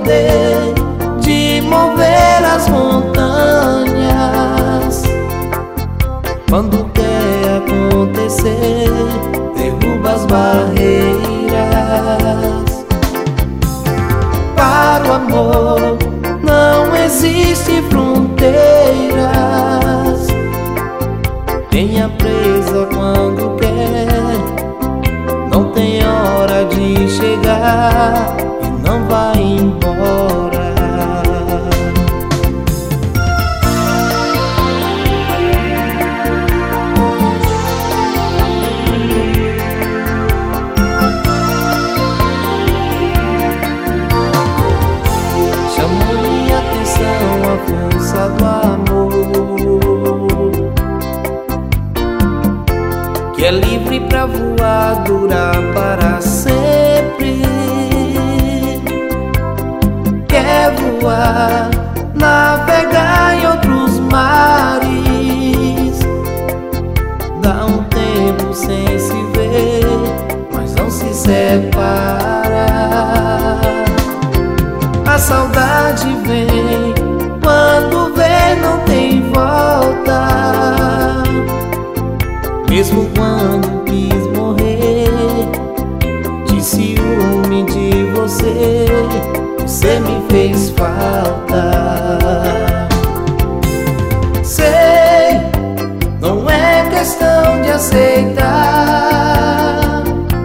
poder de mover as montanhas. Quando quer acontecer, derruba as barreiras. Para o amor não existe fronteiras. Tenha presa quando quer, não tem hora de chegar e não vai embora. Chamou minha atenção a força do amor, que é livre pra voar, durar para sempre. Quer voar, navegar em outros mares. Dá um tempo sem se ver, mas não se separa. A saudade vem, quando vê não tem volta. Mesmo quando quis morrer, de ciúme de você, você me fez falta. Sei, não é questão de aceitar.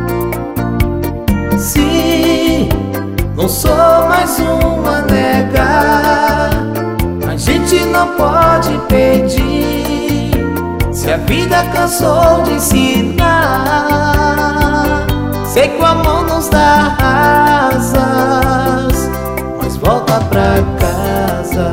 Se não sou mais um a negar, a gente não pode pedir. Se a vida cansou de ensinar, sei que o amor nos dá asas, mas volta pra casa.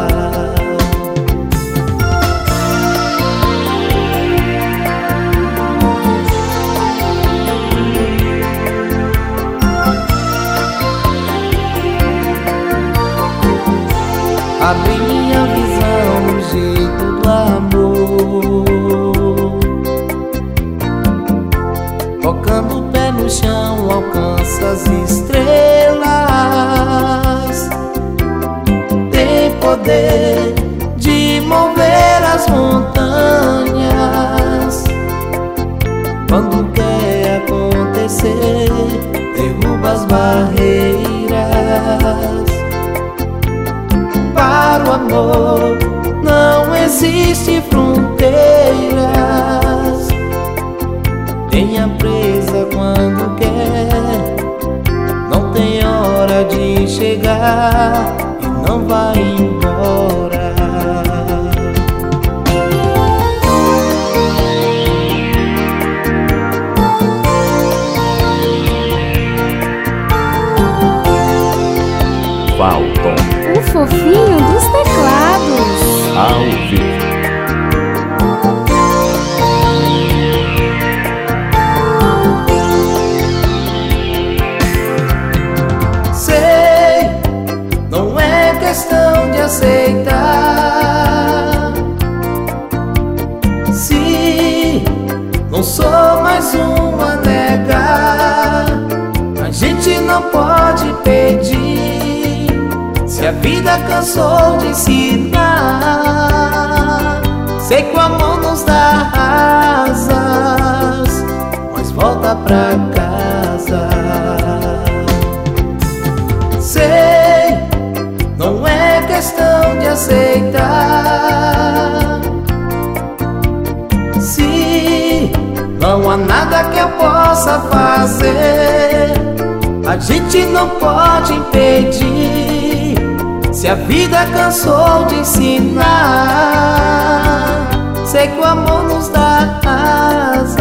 Abri minha visão no jeito do amor, colocando o pé no chão, alcança as estrelas. Tem poder de mover as montanhas. Quando quer acontecer, derruba as barreiras. Para o amor não existe fronteiras. Tenha presa quando quer, não tem hora de chegar e não vai embora. Valton, o fofinho dos teclados. ao vivo. Sei, não é questão de aceitar. Se não sou mais um a negar, a gente não pode pedir. Se a vida cansou de ensinar, sei que o amor nos dá asas, mas volta pra casa. Sei, não é questão de aceitar. Se não há nada que eu possa fazer, a gente não pode impedir. Se a vida cansou de ensinar, sei que o amor nos dá asas,